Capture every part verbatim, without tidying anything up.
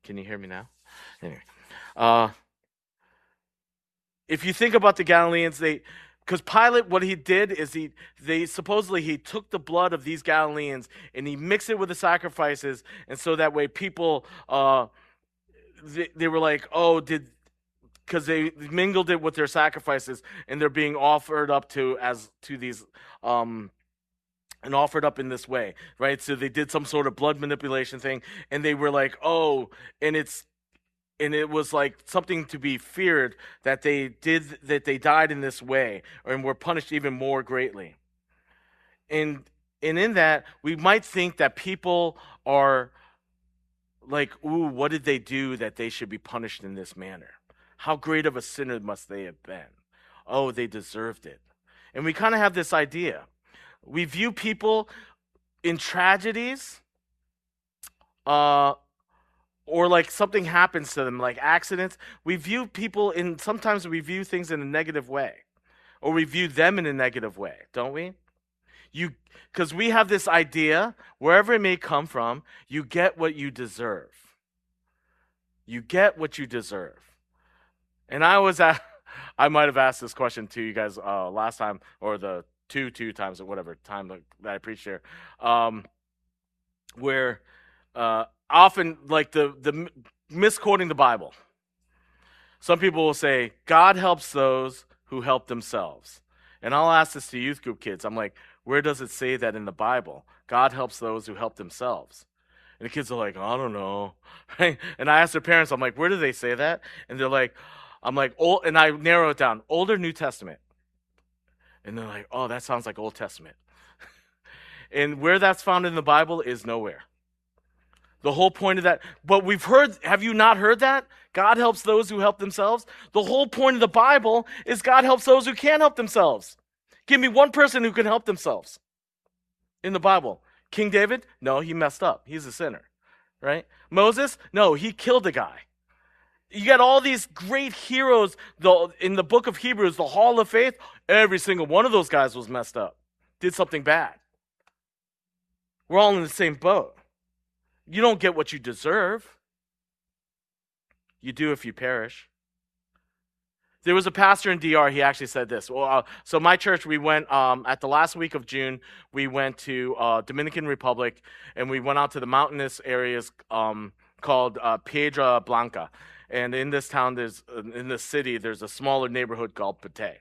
Can you hear me now? Anyway, uh, if you think about the Galileans, they because Pilate, what he did is he they supposedly he took the blood of these Galileans and he mixed it with the sacrifices, and so that way people uh they, they were like, oh, did because they mingled it with their sacrifices and they're being offered up to as to these um and offered up in this way, right? So they did some sort of blood manipulation thing, and they were like, oh, and it's and it was like something to be feared that they did that they died in this way and were punished even more greatly. And and in that, we might think that people are like, ooh, what did they do that they should be punished in this manner? How great of a sinner must they have been? Oh, they deserved it. And we kind of have this idea. We view people in tragedies, uh, or like something happens to them, like accidents. We view people in, sometimes we view things in a negative way, or we view them in a negative way, don't we? You, because we have this idea, wherever it may come from, you get what you deserve. You get what you deserve. And I was at, I might have asked this question to you guys uh, last time, or the two two times or whatever time that, that I preached here, um, where uh, often like the the misquoting the Bible. Some people will say God helps those who help themselves, and I'll ask this to youth group kids. I'm like, where does it say that in the Bible? God helps those who help themselves. And the kids are like, I don't know, right? And I ask their parents, I'm like, where do they say that? And they're like, I'm like, old, and I narrow it down, Old or New Testament. And they're like, oh, that sounds like Old Testament. And where that's found in the Bible is nowhere. The whole point of that, but we've heard, have you not heard that? God helps those who help themselves. The whole point of the Bible is God helps those who can't help themselves. Give me one person who can help themselves in the Bible. King David? No, he messed up. He's a sinner, right? Moses? No, he killed a guy. You got all these great heroes the, in the book of Hebrews, the Hall of Faith. Every single one of those guys was messed up, did something bad. We're all in the same boat. You don't get what you deserve. You do if you perish. There was a pastor in D R, he actually said this. Well, uh, so my church, we went, um, at the last week of June, we went to uh, Dominican Republic, and we went out to the mountainous areas um, called uh, Piedra Blanca. And in this town, there's in this city, there's a smaller neighborhood called Pate.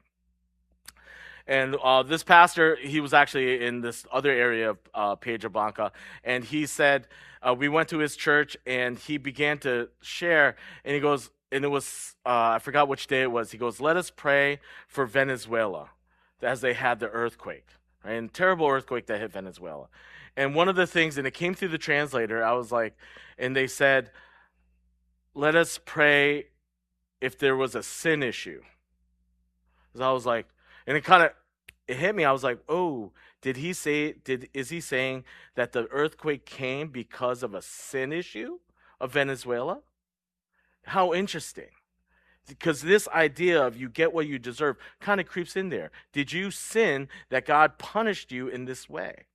And uh, this pastor, he was actually in this other area of uh, Piedra Blanca, and he said, uh, we went to his church, and he began to share, and he goes, and it was, uh, I forgot which day it was, he goes, let us pray for Venezuela, as they had the earthquake, right? And terrible earthquake that hit Venezuela. And one of the things, and it came through the translator, I was like, and they said, let us pray if there was a sin issue. Because I was like, and it kind of, it hit me. I was like, oh, did he say, did, is he saying that the earthquake came because of a sin issue of Venezuela? How interesting. Because this idea of you get what you deserve kind of creeps in there. Did you sin that God punished you in this way?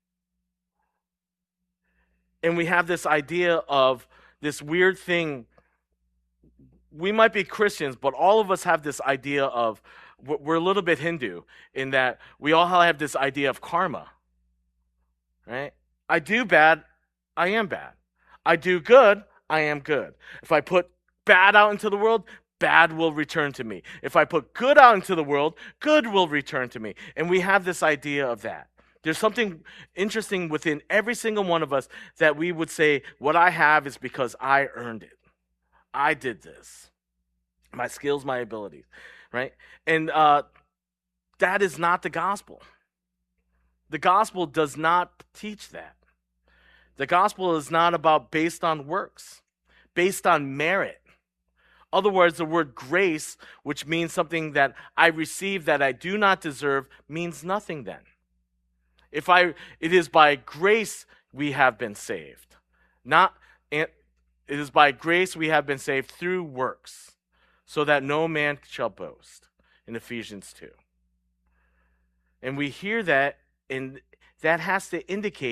And we have this idea of this weird thing. We might be Christians, but all of us have this idea of, we're a little bit Hindu in that we all have this idea of karma, right? I do bad, I am bad. I do good, I am good. If I put bad out into the world, bad will return to me. If I put good out into the world, good will return to me. And we have this idea of that. There's something interesting within every single one of us that we would say, what I have is because I earned it. I did this. My skills, my abilities, right? And uh, that is not the gospel. The gospel does not teach that. The gospel is not about based on works, based on merit. Other words, the word grace, which means something that I receive that I do not deserve, means nothing then. If I, it is by grace we have been saved. Not, it is by grace we have been saved through works, so that no man shall boast, in Ephesians two. And we hear that, and that has to indicate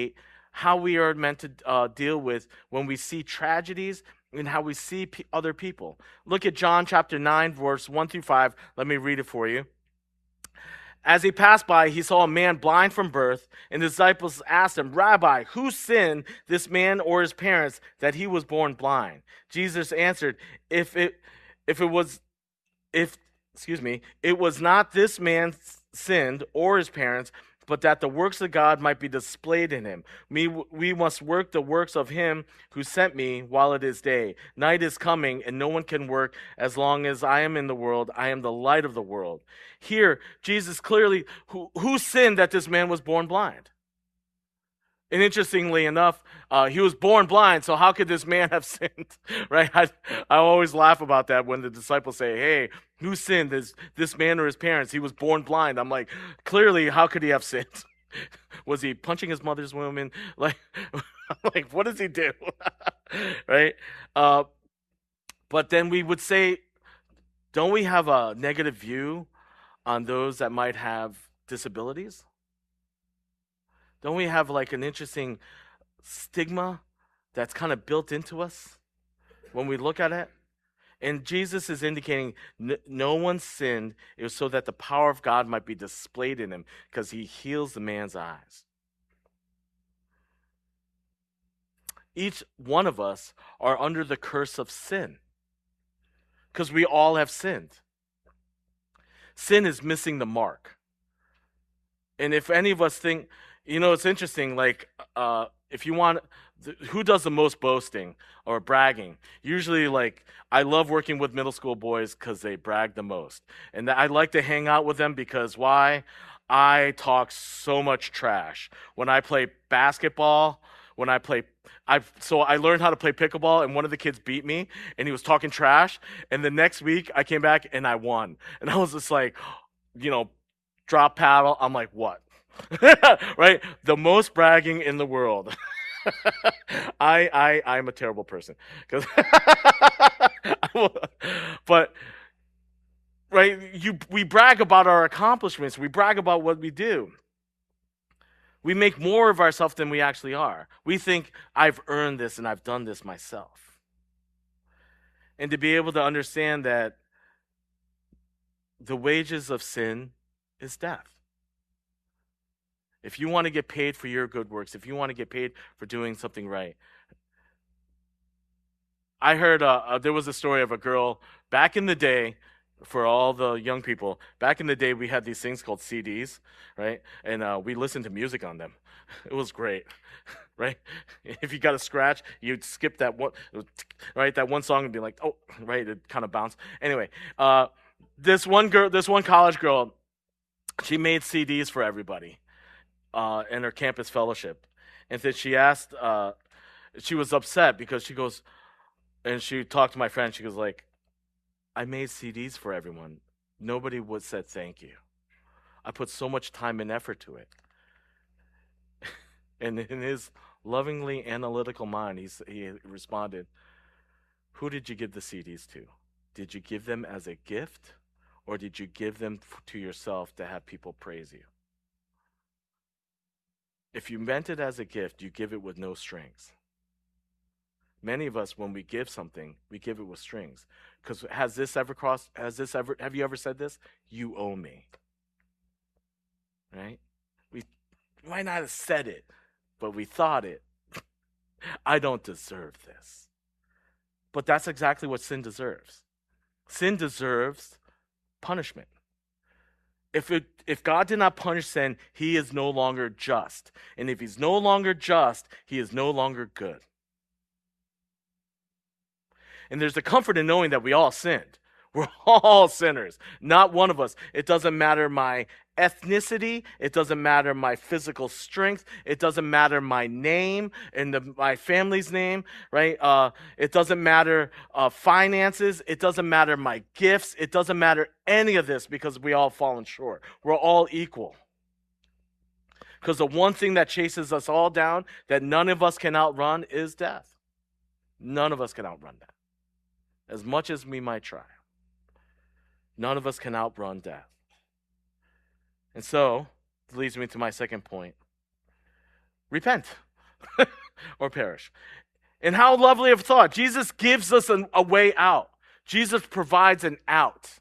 how we are meant to uh, deal with when we see tragedies and how we see p- other people. Look at John chapter nine, verse one through five. Let me read it for you. As he passed by, he saw a man blind from birth, and the disciples asked him, Rabbi, who sinned, this man or his parents, that he was born blind? Jesus answered, If it if it was if excuse me, it was not this man sinned or his parents, but that the works of God might be displayed in him. We, we must work the works of him who sent me while it is day. Night is coming, and no one can work as long as I am in the world. I am the light of the world. Here, Jesus clearly, who, who sinned that this man was born blind? And interestingly enough, uh, he was born blind, so how could this man have sinned? Right? I, I always laugh about that when the disciples say, hey, who sinned, this, this man or his parents? He was born blind. I'm like, clearly, how could he have sinned? Was he punching his mother's womb? And like, like, what does he do? Right? Uh, but then we would say, don't we have a negative view on those that might have disabilities? Don't we have like an interesting stigma that's kind of built into us when we look at it? And Jesus is indicating n- no one sinned. It was so that the power of God might be displayed in him because he heals the man's eyes. Each one of us are under the curse of sin because we all have sinned. Sin is missing the mark. And if any of us think, you know, it's interesting, like, uh, if you want, who does the most boasting or bragging? Usually, like, I love working with middle school boys because they brag the most. And I like to hang out with them because why? I talk so much trash. When I play basketball, when I play, I so I learned how to play pickleball, and one of the kids beat me, and he was talking trash. And the next week, I came back and I won. And I was just like, you know, drop paddle. I'm like, what? Right? The most bragging in the world. I I I'm a terrible person because but right, you we brag about our accomplishments. We brag about what we do. We make more of ourselves than we actually are. We think I've earned this and I've done this myself. And to be able to understand that the wages of sin is death. If you want to get paid for your good works, if you want to get paid for doing something right. I heard uh, uh, there was a story of a girl back in the day, for all the young people, back in the day we had these things called C Ds, right? And uh, we listened to music on them. It was great, right? If you got a scratch, you'd skip that one, right? That one song and be like, oh, right, it kind of bounced. Anyway, uh, this one girl, this one college girl, she made C Ds for everybody. Uh, in her campus fellowship. And then she asked, uh, she was upset because she goes, and she talked to my friend, she goes like, I made C Ds for everyone. Nobody would said thank you. I put so much time and effort to it. And in his lovingly analytical mind, he, he responded, who did you give the C Ds to? Did you give them as a gift, or did you give them to yourself to have people praise you? If you meant it as a gift, you give it with no strings. Many of us, when we give something, we give it with strings. Because has this ever crossed, has this ever, have you ever said this? You owe me. Right? We might not have said it, but we thought it. I don't deserve this. But that's exactly what sin deserves. Sin deserves punishment. If it, if God did not punish sin, he is no longer just. And if he's no longer just, he is no longer good. And there's a comfort in knowing that we all sinned. We're all sinners. Not one of us. It doesn't matter my ethnicity. It doesn't matter my physical strength. It doesn't matter my name and the, my family's name, right? Uh, it doesn't matter uh, finances. It doesn't matter my gifts. It doesn't matter any of this because we all fallen short. We're all equal. Because the one thing that chases us all down that none of us can outrun is death. None of us can outrun that. As much as we might try. None of us can outrun death. And so, it leads me to my second point. Repent. or perish. And how lovely of thought. Jesus gives us an, a way out. Jesus provides an out.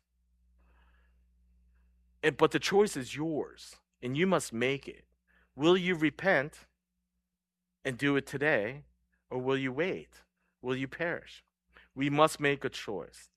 And, but the choice is yours, and you must make it. Will you repent and do it today, or will you wait? Will you perish? We must make a choice.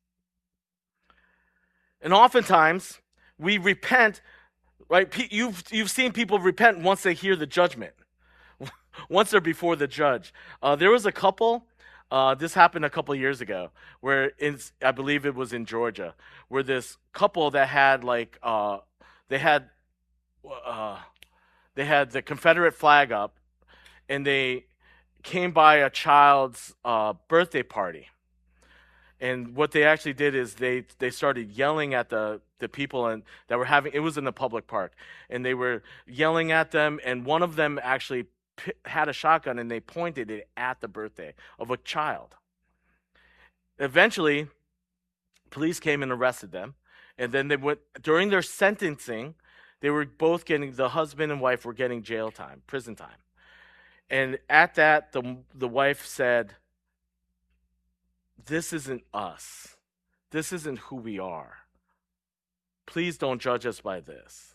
And oftentimes, we repent, right? You've, you've seen people repent once they hear the judgment, once they're before the judge. Uh, there was a couple, uh, this happened a couple years ago, where in, I believe it was in Georgia, where this couple that had like, uh, they had, uh, they had the Confederate flag up, and they came by a child's uh, birthday party. And what they actually did is they, they started yelling at the, the people and that were having, it was in the public park, and they were yelling at them, and one of them actually p- had a shotgun, and they pointed it at the birthday of a child. Eventually, police came and arrested them, and then they went, during their sentencing, they were both getting, the husband and wife were getting jail time, prison time. And at that, the the wife said, "This isn't us. This isn't who we are. Please don't judge us by this."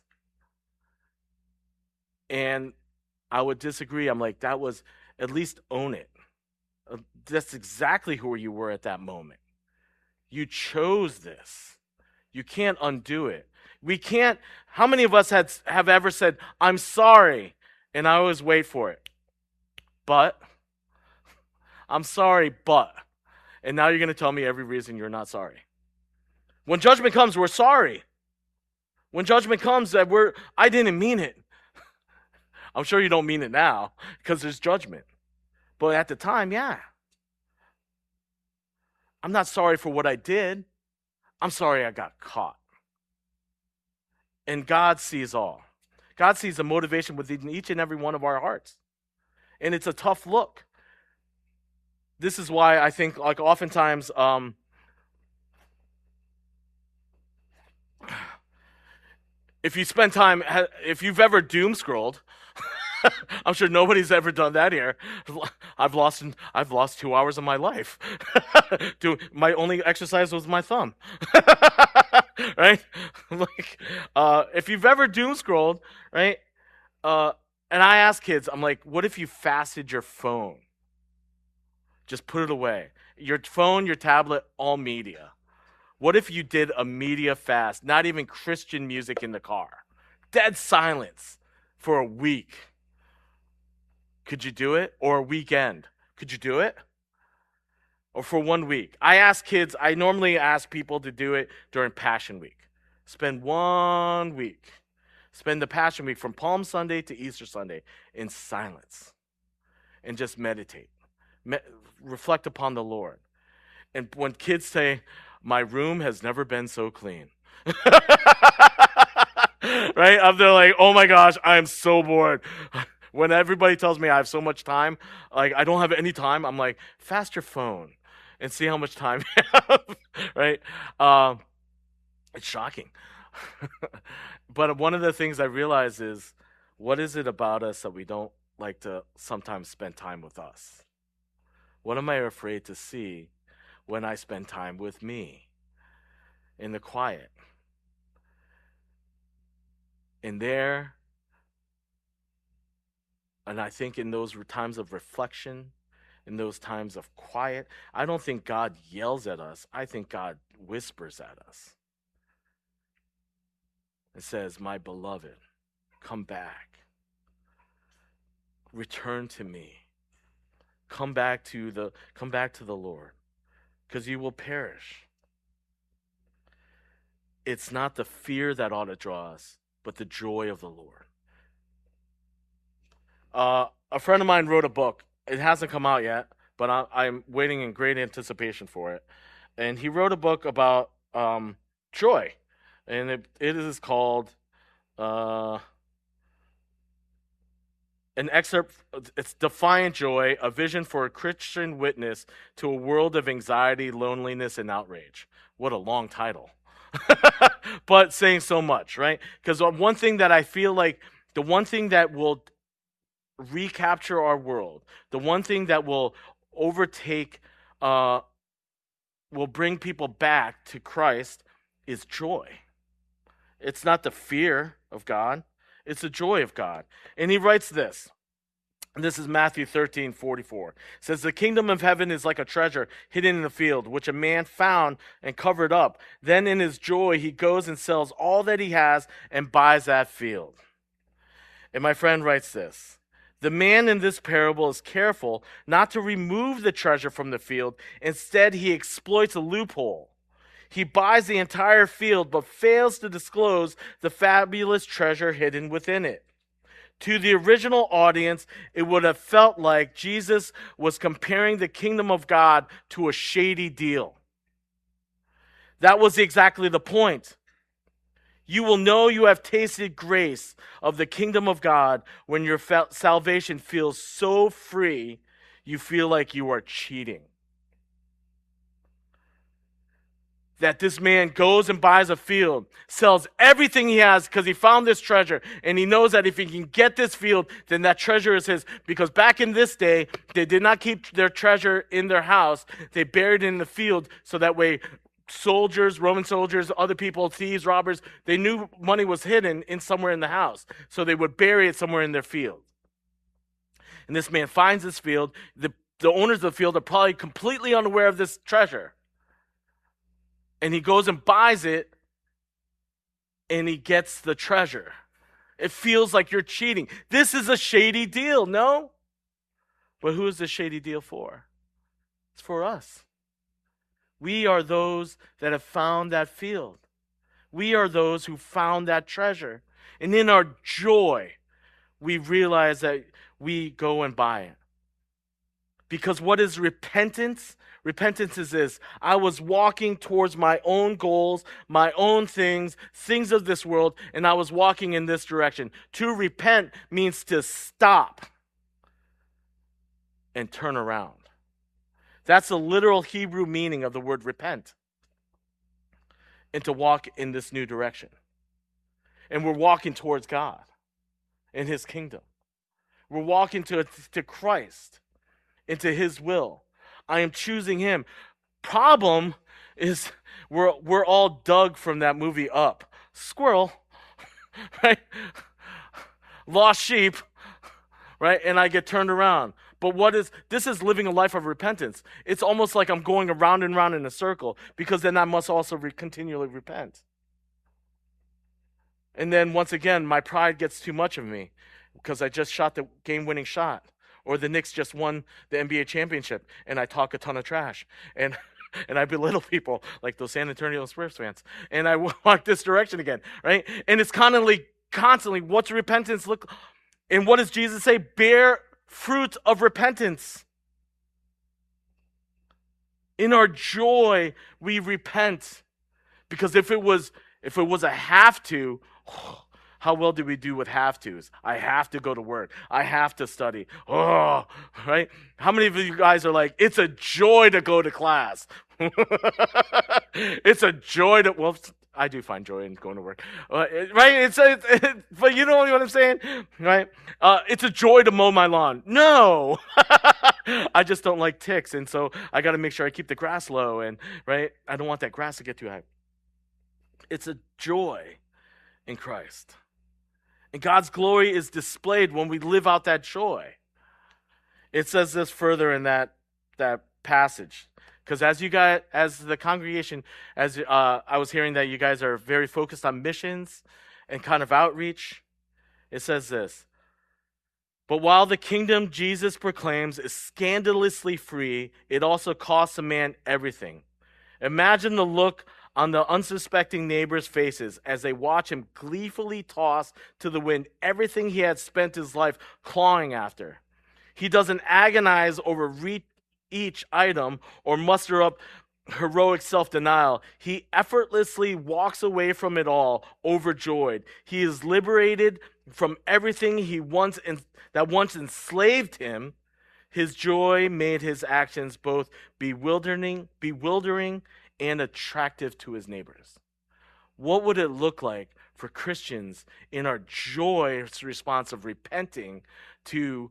And I would disagree. I'm like, that was, at least own it. Uh, That's exactly who you were at that moment. You chose this. You can't undo it. We can't, how many of us had, have ever said, "I'm sorry," and I always wait for it. But, I'm sorry, but. And now you're going to tell me every reason you're not sorry. When judgment comes, we're sorry. When judgment comes, that we're, I didn't mean it. I'm sure you don't mean it now, because there's judgment. But at the time, yeah. I'm not sorry for what I did. I'm sorry I got caught. And God sees all. God sees the motivation within each and every one of our hearts. And it's a tough look. This is why I think, like, oftentimes, um, if you spend time, if you've ever doom scrolled, I'm sure nobody's ever done that here. I've lost, I've lost two hours of my life. My only exercise was my thumb, right? Like, uh, if you've ever doom scrolled, right? Uh, and I ask kids, I'm like, what if you fasted your phone? Just put it away. Your phone, your tablet, all media. What if you did a media fast? Not even Christian music in the car. Dead silence for a week. Could you do it? Or a weekend? Could you do it? Or for one week? I ask kids, I normally ask people to do it during Passion Week. Spend one week. Spend the Passion Week from Palm Sunday to Easter Sunday in silence. And just meditate. Me- reflect upon the Lord. And when kids say, "My room has never been so clean." Right? I'm there like, "Oh my gosh, I'm so bored." When everybody tells me I have so much time, like I don't have any time, I'm like, fast your phone and see how much time you have. Right? Um, it's shocking. But one of the things I realize is, what is it about us that we don't like to sometimes spend time with us? What am I afraid to see when I spend time with me in the quiet? And there, and I think in those times of reflection, in those times of quiet, I don't think God yells at us. I think God whispers at us. It says, "My beloved, come back. Return to me. Come back to the come back to the Lord, because you will perish." It's not the fear that ought to draw us, but the joy of the Lord. Uh, a friend of mine wrote a book. It hasn't come out yet, but I, I'm waiting in great anticipation for it. And he wrote a book about um, joy, and it, it is called uh, an excerpt. It's "Defiant Joy: A Vision for a Christian Witness to a World of Anxiety, Loneliness, and Outrage." What a long title. But saying so much, right? Because one thing that I feel like, the one thing that will recapture our world, the one thing that will overtake, uh, will bring people back to Christ is joy. It's not the fear of God, it's the joy of God. And he writes this. This is Matthew thirteen forty-four. It says, the kingdom of heaven is like a treasure hidden in the field, which a man found and covered up. Then in his joy, he goes and sells all that he has and buys that field. And my friend writes this. The man in this parable is careful not to remove the treasure from the field. Instead, he exploits a loophole. He buys the entire field, but fails to disclose the fabulous treasure hidden within it. To the original audience, it would have felt like Jesus was comparing the kingdom of God to a shady deal. That was exactly the point. You will know you have tasted grace of the kingdom of God when your fa- salvation feels so free, you feel like you are cheating. That this man goes and buys a field, sells everything he has because he found this treasure, and he knows that if he can get this field, then that treasure is his. Because back in this day, they did not keep their treasure in their house. They buried it in the field, so that way soldiers, Roman soldiers, other people, thieves, robbers, they knew money was hidden in somewhere in the house. So they would bury it somewhere in their field. And this man finds this field. The, the owners of the field are probably completely unaware of this treasure. And he goes and buys it, and he gets the treasure. It feels like you're cheating. This is a shady deal, no? But who is this shady deal for? It's for us. We are those that have found that field. We are those who found that treasure. And in our joy, we realize that we go and buy it. Because what is repentance? Repentance is this. I was walking towards my own goals, my own things, things of this world, and I was walking in this direction. To repent means to stop and turn around. That's the literal Hebrew meaning of the word repent. And to walk in this new direction. And we're walking towards God and his kingdom. We're walking to, to Christ, into his will. I am choosing him. Problem is we're we're all dug from that movie Up. Squirrel, right? Lost sheep, right? And I get turned around. But what is this is living a life of repentance. It's almost like I'm going around and around in a circle, because then I must also re- continually repent. And then once again, my pride gets too much of me because I just shot the game-winning shot. Or the Knicks just won the N B A championship, and I talk a ton of trash. And and I belittle people like those San Antonio Spurs fans. And I walk this direction again, right? And it's constantly, constantly, what's repentance look? And what does Jesus say? Bear fruit of repentance. In our joy, we repent. Because if it was, if it was a have to, oh, how well do we do with have tos? I have to go to work. I have to study. Oh, right? How many of you guys are like, it's a joy to go to class? It's a joy to, well, I do find joy in going to work. Uh, right? It's, a, it, but you know what I'm saying? Right? Uh, it's a joy to mow my lawn. No. I just don't like ticks, and so I got to make sure I keep the grass low, and right? I don't want that grass to get too high. It's a joy in Christ. And God's glory is displayed when we live out that joy. It says this further in that, that passage. Because as you guys, as the congregation, as uh, I was hearing that you guys are very focused on missions and kind of outreach, it says this. But while the kingdom Jesus proclaims is scandalously free, it also costs a man everything. Imagine the look on the unsuspecting neighbors' faces as they watch him gleefully toss to the wind everything he had spent his life clawing after. He doesn't agonize over re- each item or muster up heroic self-denial. He effortlessly walks away from it all, overjoyed. He is liberated from everything he once en- that once enslaved him. His joy made his actions both bewildering, bewildering and attractive to his neighbors. What would it look like for Christians in our joyous response of repenting to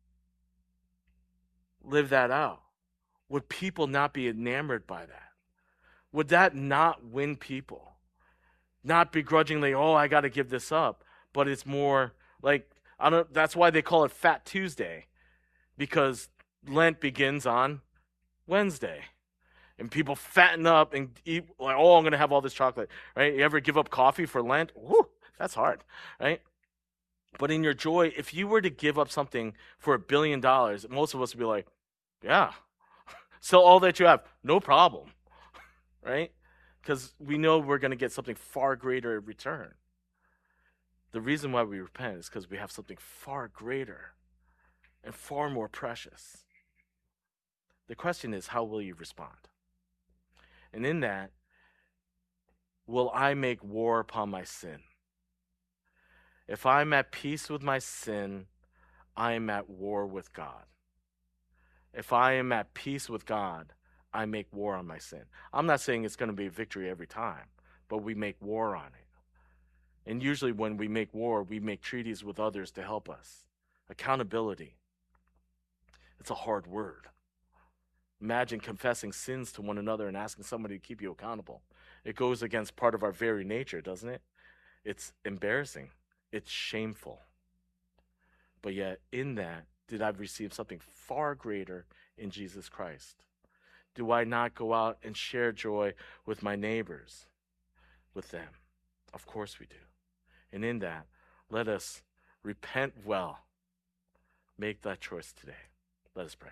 live that out? Would people not be enamored by that? Would that not win people? Not begrudgingly, oh, I got to give this up, but it's more like, I don't. That's why they call it Fat Tuesday, because Lent begins on Wednesday, and people fatten up and eat like, oh, I'm gonna have all this chocolate, right? You ever give up coffee for Lent? Woo, that's hard, right? But in your joy, if you were to give up something for a billion dollars, most of us would be like, yeah, sell all that you have, no problem, right? Because we know we're going to get something far greater in return. The reason why we repent is because we have something far greater and far more precious. The question is, how will you respond? And in that, will I make war upon my sin? If I'm at peace with my sin, I am at war with God. If I am at peace with God, I make war on my sin. I'm not saying it's going to be a victory every time, but we make war on it. And usually when we make war, we make treaties with others to help us. Accountability. It's a hard word. Imagine confessing sins to one another and asking somebody to keep you accountable. It goes against part of our very nature, doesn't it? It's embarrassing. It's shameful. But yet, in that, did I receive something far greater in Jesus Christ? Do I not go out and share joy with my neighbors, with them? Of course we do. And in that, let us repent well. Make that choice today. Let us pray.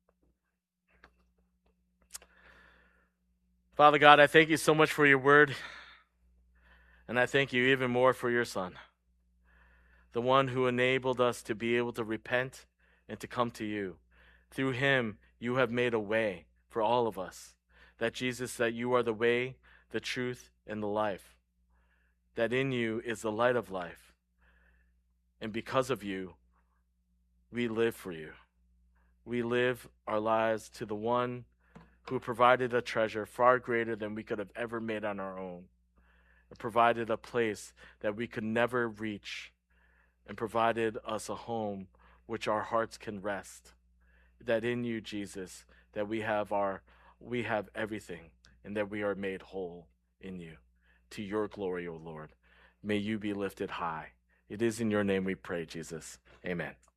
Father God, I thank you so much for your word, and I thank you even more for your Son, the one who enabled us to be able to repent and to come to you. Through him, you have made a way for all of us. That Jesus, that you are the way, the truth, and the life. That in you is the light of life. And because of you, we live for you. We live our lives to the one who provided a treasure far greater than we could have ever made on our own. And provided a place that we could never reach. And provided us a home which our hearts can rest. That in you, Jesus, that we have our we have everything, and that we are made whole in you. To your glory, O Lord. May you be lifted high. It is in your name we pray, Jesus. Amen.